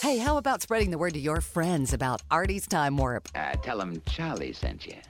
Hey, how about spreading the word to your friends about Artie's Time Warp? Tell them Charlie sent you.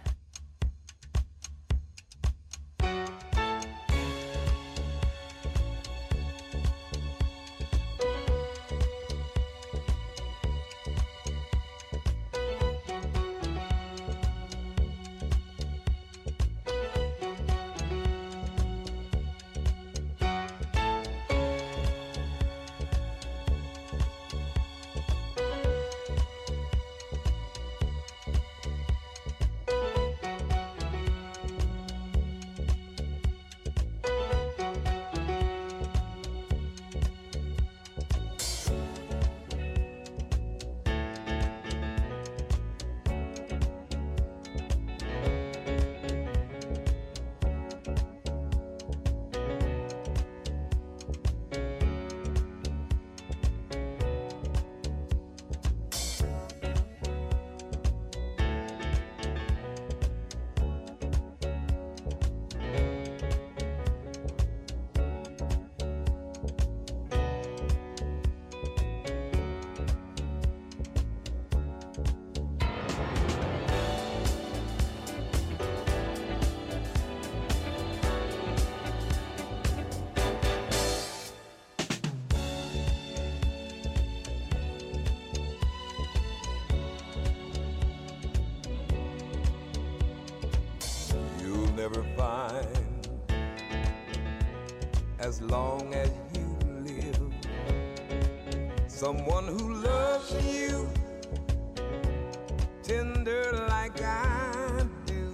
Never find, as long as you live, someone who loves you tender like I do.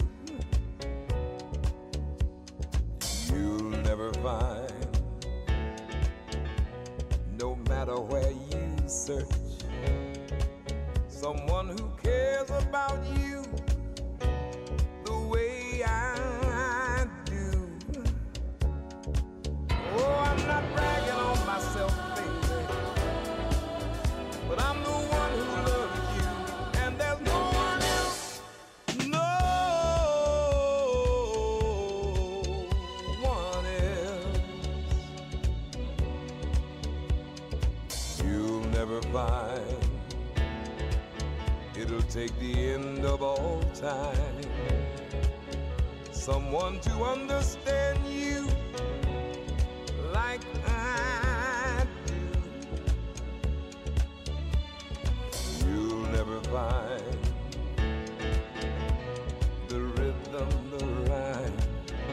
You'll never find, no matter where you search, someone who cares about you the way I do. Oh, I'm not bragging on myself, baby, but I'm the one who loves you, and there's no one else, no one else. You'll never find, it'll take the end of all time, someone to understand you like I do. You'll never find the rhythm, the rhyme,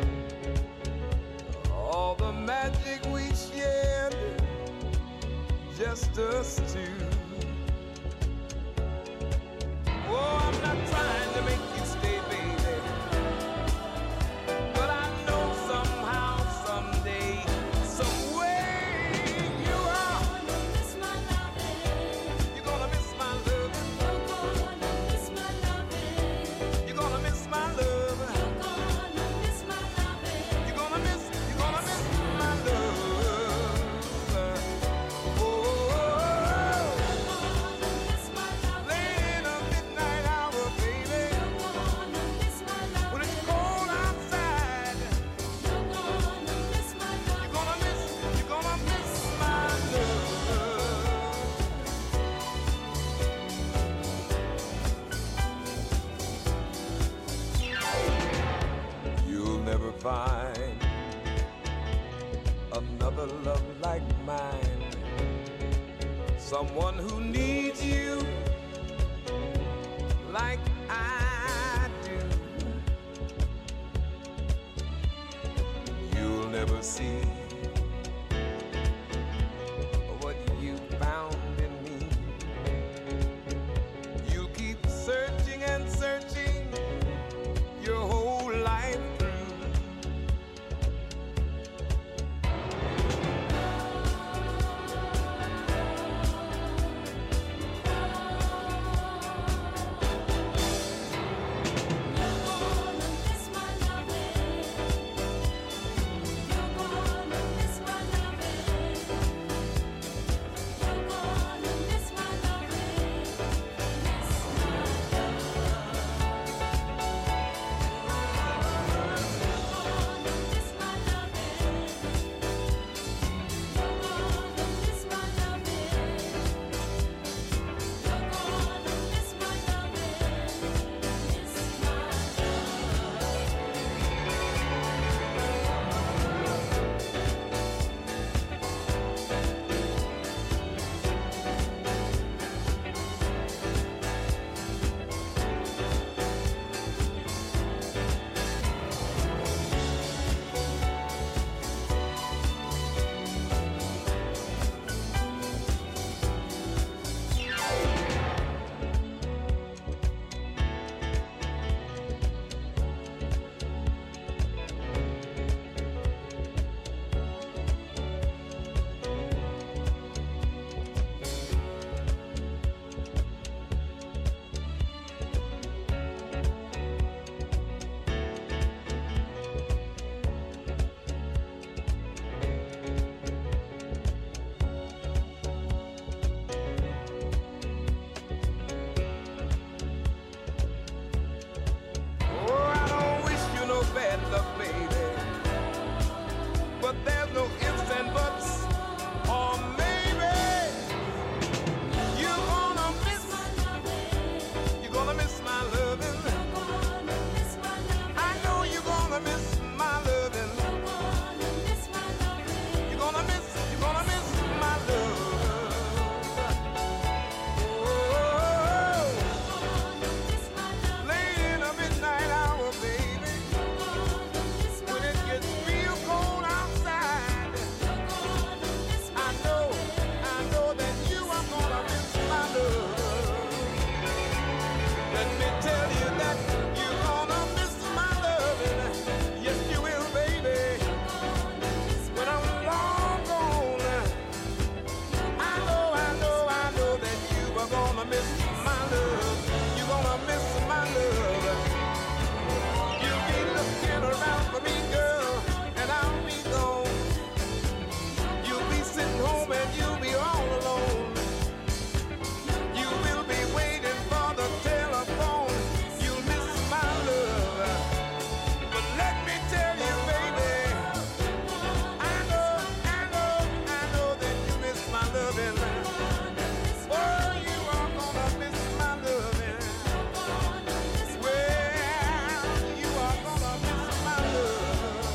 all the magic we shared, just us two. Oh, I'm not trying to make you stay, baby, but I know somehow, someday, some way you are gonna miss my loving. You're gonna miss my loving. You're gonna miss my loving. You're gonna miss my loving. You're gonna miss my loving. You're gonna miss my love. Oh, you're gonna miss my loving. Late in the midnight hour, baby. You're gonna miss my loving. When it's cold outside, you're gonna miss my loving. You're gonna miss my love. You'll never find another love like mine, someone who needs you like I do. You'll never see what you found in me. You'll keep searching and searching your whole life through. You're gonna miss my loving. You're gonna gonna miss my love. You're gonna miss my love. You'll be looking around for me, girl, and I'll be gone. You'll be sitting home and you'll be all alone. You will be waiting for the telephone. You'll miss my love. But let me tell you, baby, I know that you miss my loving. Oh, you are gonna miss my loving. Well, you are gonna miss my love.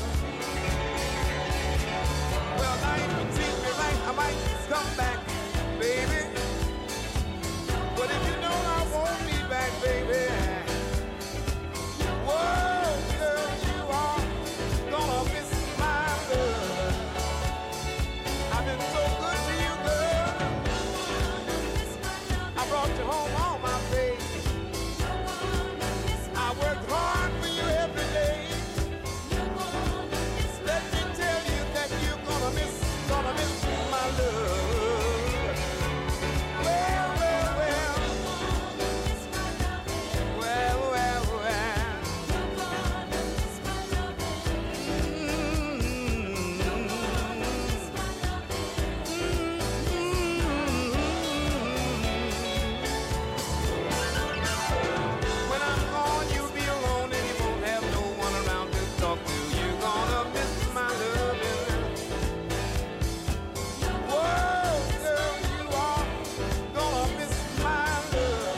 Well, now if you treat me right, I might come back, baby. But if you don't, I won't be back, baby. Whoa, girl, you are gonna miss my love. I've been so good to you, girl. I brought you home all my pay. I worked hard for you every day. Let me tell you that you're gonna miss my love. Well, well, well. Well, well, well. When I'm gone, you'll be alone and you won't have no one around to talk to. You're gonna miss my loving. Whoa, girl, you are gonna miss my love.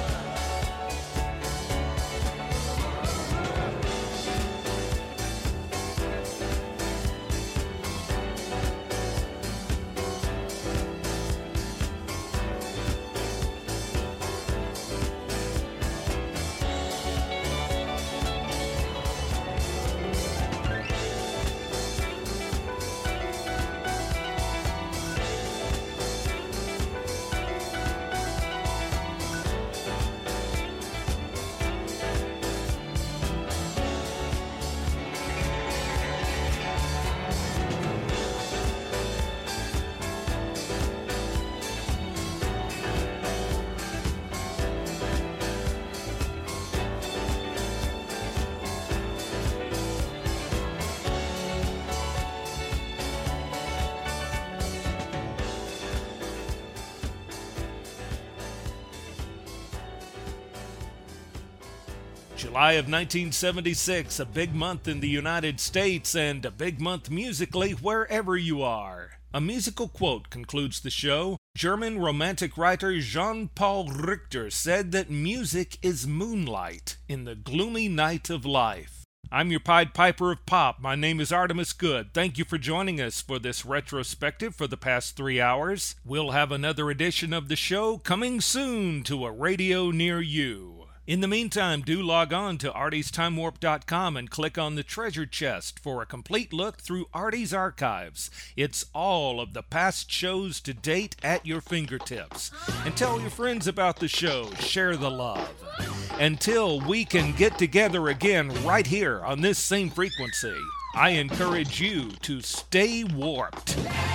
July of 1976, a big month in the United States and a big month musically wherever you are. A musical quote concludes the show. German romantic writer Jean-Paul Richter said that music is moonlight in the gloomy night of life. I'm your Pied Piper of Pop. My name is Artemis Good. Thank you for joining us for this retrospective for the past 3 hours. We'll have another edition of the show coming soon to a radio near you. In the meantime, do log on to artiesTimeWarp.com and click on the treasure chest for a complete look through Artie's archives. It's all of the past shows to date at your fingertips. And tell your friends about the show. Share the love. Until we can get together again right here on this same frequency, I encourage you to stay warped.